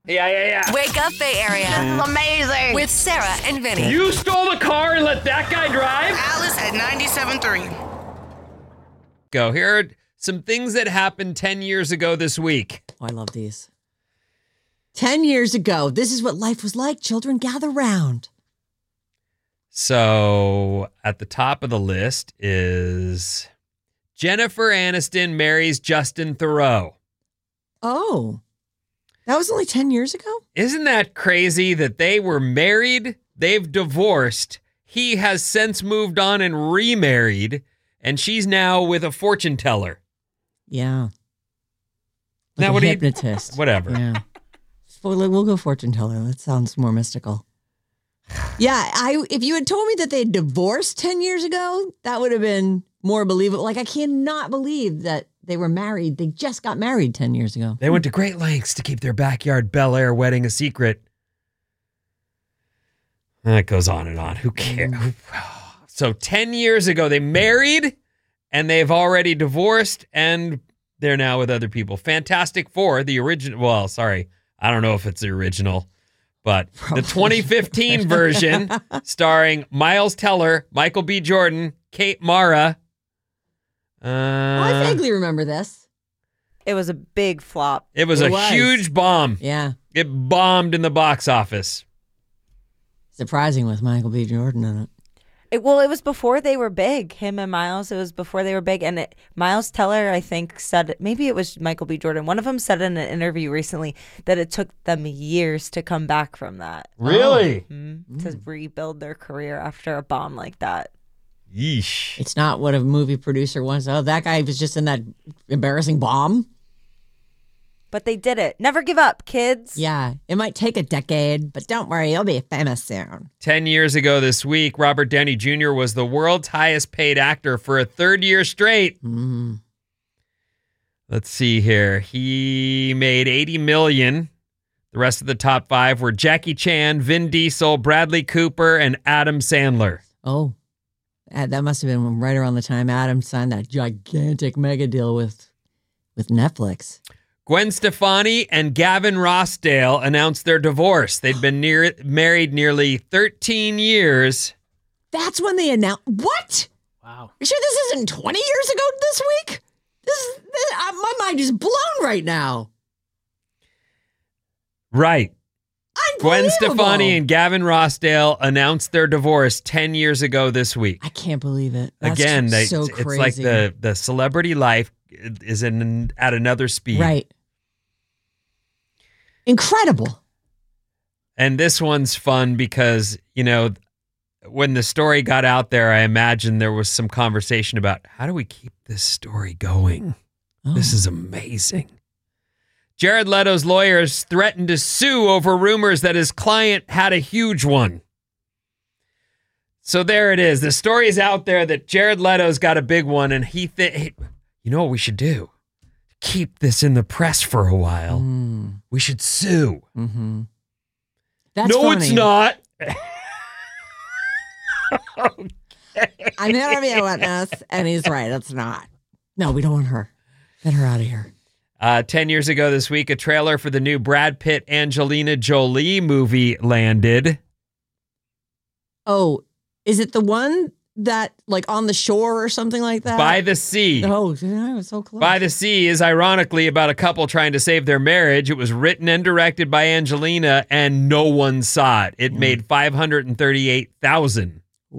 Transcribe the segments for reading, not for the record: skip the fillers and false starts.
Yeah. Wake up, Bay Area. This is amazing. With Sarah and Vinny. You stole the car and let that guy drive? Alice at 97.3. Go. Here are some things that happened 10 years ago this week. Oh, I love these. 10 years ago, this is what life was like. Children, gather round. So at the top of the list is Jennifer Aniston marries Justin Theroux. Oh, that was only 10 years ago? Isn't that crazy that they were married? They've divorced. He has since moved on and remarried, and she's now with a fortune teller. Yeah. Now, Like what a do you- hypnotist. Whatever. Yeah. We'll go fortune teller. That sounds more mystical. Yeah, if you had told me that they divorced 10 years ago, that would have been more believable. Like, I cannot believe that they were married. They just got married 10 years ago. They went to great lengths to keep their backyard Bel Air wedding a secret. That goes on and on. Who cares? So 10 years ago, they married, and they've already divorced, and they're now with other people. Fantastic Four, the original. Well, sorry. I don't know if it's the original, but the 2015 version starring Miles Teller, Michael B. Jordan, Kate Mara. I vaguely remember this. It was a big flop. It was a huge bomb. Yeah. It bombed in the box office. Surprising with Michael B. Jordan in it. It was before they were big. Him and Miles. It was before they were big. And Miles Teller, I think, said, maybe it was Michael B. Jordan. One of them said in an interview recently that it took them years to come back from that. Really? To rebuild their career after a bomb like that. Yeesh. It's not what a movie producer wants. Oh, that guy was just in that embarrassing bomb. But they did it. Never give up, kids. Yeah, it might take a decade, but don't worry, you'll be famous soon. 10 years ago this week, Robert Downey Jr. was the world's highest paid actor for a third year straight. Let's see here. He made $80 million. The rest of the top five were Jackie Chan, Vin Diesel, Bradley Cooper, and Adam Sandler. Oh, that must have been right around the time Adam signed that gigantic mega deal with Netflix. Gwen Stefani and Gavin Rossdale announced their divorce. They'd been married nearly 13 years. That's when they announced. What? Wow. You sure this isn't 20 years ago this week? My mind is blown right now. Right. Gwen Unbelievable. Stefani and Gavin Rossdale announced their divorce 10 years ago this week. I can't believe it. That's Again, so it's crazy. like the celebrity life is at another speed. Right. Incredible. And this one's fun because, when the story got out there, I imagine there was some conversation about how do we keep this story going? Oh. This is amazing. Jared Leto's lawyers threatened to sue over rumors that his client had a huge one. So there it is. The story is out there that Jared Leto's got a big one, and you know what we should do? Keep this in the press for a while. We should sue. Mm-hmm. That's no, funny. it's not. I'm here to be a witness, and he's right. It's not. No, we don't want her. Get her out of here. 10 years ago this week, a trailer for the new Brad Pitt, Angelina Jolie movie landed. Oh, is it the one that, like, on the shore or something like that? By the Sea. Oh, I was so close. By the Sea is ironically about a couple trying to save their marriage. It was written and directed by Angelina, and no one saw it. It made $538,000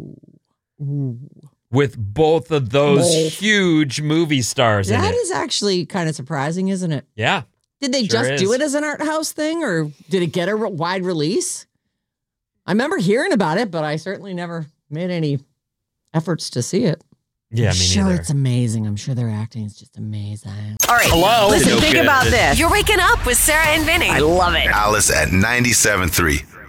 with both of those huge movie stars in That it. is actually kind of surprising, isn't it? Yeah. Did they Sure just is. do it as an art house thing, or did it get a wide release? I remember hearing about it, but I certainly never made any efforts to see it. Yeah, I'm me sure neither. it's amazing. I'm sure their acting is just amazing. All right. Hello? Listen, No think good. about this. You're waking up with Sarah and Vinny. I love it. Alice at 97.3.